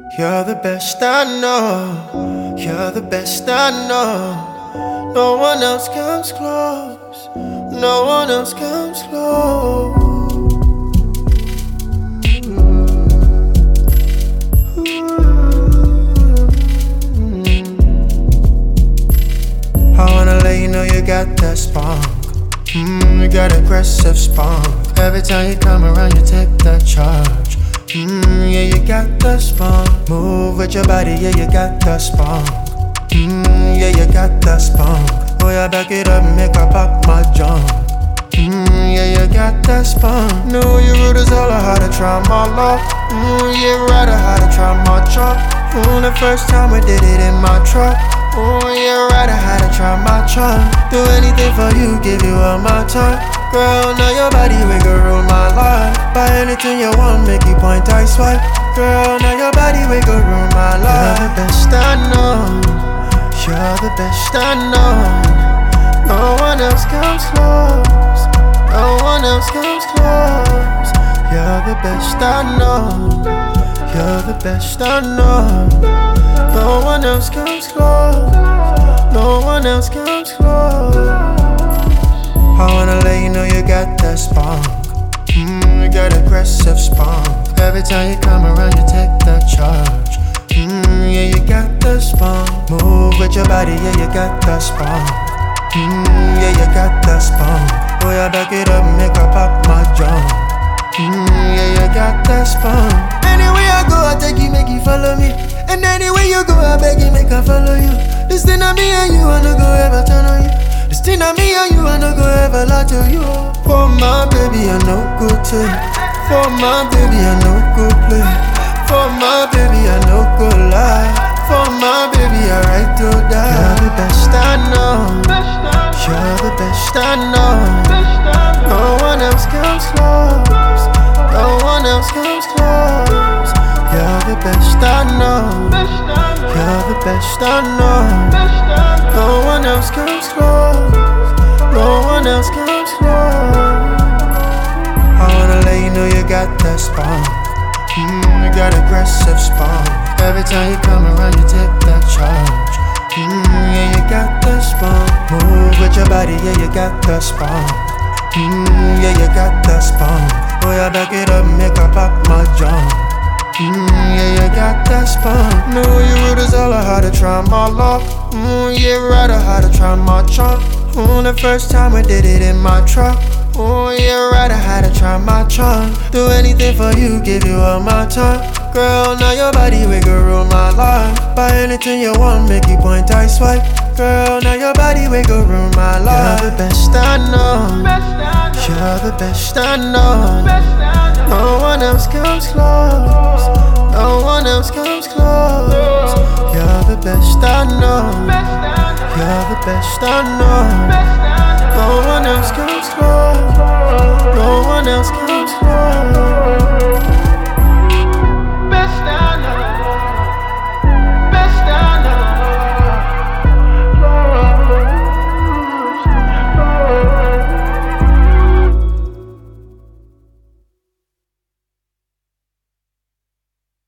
You're the best I know. You're the best I know. No one else comes close. No one else comes close. I wanna let you know you got that spunk. You got aggressive spunk. Every time you come around, you take that charge. Yeah, you got the spunk. Move with your body, yeah, you got the spunk. Yeah, you got the spunk. Oh, yeah, back it up and make her pop my junk. Yeah, you got that spunk. Know your root is all I had to try my luck. Yeah, right, I had to try my chalk. The first time we did it in my truck. Oh, yeah, right, I had to try my charm. Do anything for you, give you all my time. Girl, now your body, we can rule my life. Buy anything you want, make you point, I swipe. Girl, now your body, we can rule my life. You're the best I know. You're the best I know. No one else comes close. No one else comes close. You're the best I know. You're the best I know. No one else comes close. No one else comes close. I wanna let you know you got that spunk. You got aggressive spunk. Every time you come around, you take that charge. Yeah, you got the spunk. Move with your body, yeah, you got the spunk. Yeah, you got the spunk. Oh, yeah, back it up and make her pop my junk. Yeah, you got that spunk. Anywhere I go, I take you, make you follow me. And anywhere you go, I beg you, make her follow you. This thing on me and you, I no go ever turn on you. This thing on me and you, I no go ever lie to you. For my baby, I no good take. For my baby, I no good play. For my baby, I no good lie. For my baby, I right to die. You're the best I know. You're the best I know. No one else comes close. No one else comes close. You're the best I know. You're the best I know. No one else comes close. No one else comes close. I wanna let you know you got that spunk. You got aggressive spunk. Every time you come around, you take that charge. Yeah, you got the spunk. Move with your body, yeah, you got the spunk. Yeah, you got the spunk. Oh, yeah, back it up and make her pop my junk. Yeah, you got that spunk. Know your root is all I had to try my luck. Yeah, right, I had to try my charm. The first time we did it in my truck. Oh, yeah, right, I had to try my charm. Do anything for you, give you all my time. Girl, now your body, we can rule my life. Buy anything you want, make you point, I swipe. Girl, now your body, we can rule my life. You're the best I know. You're the best I know. No one else comes close. No one else comes close. You're the best I know. You're the best I know.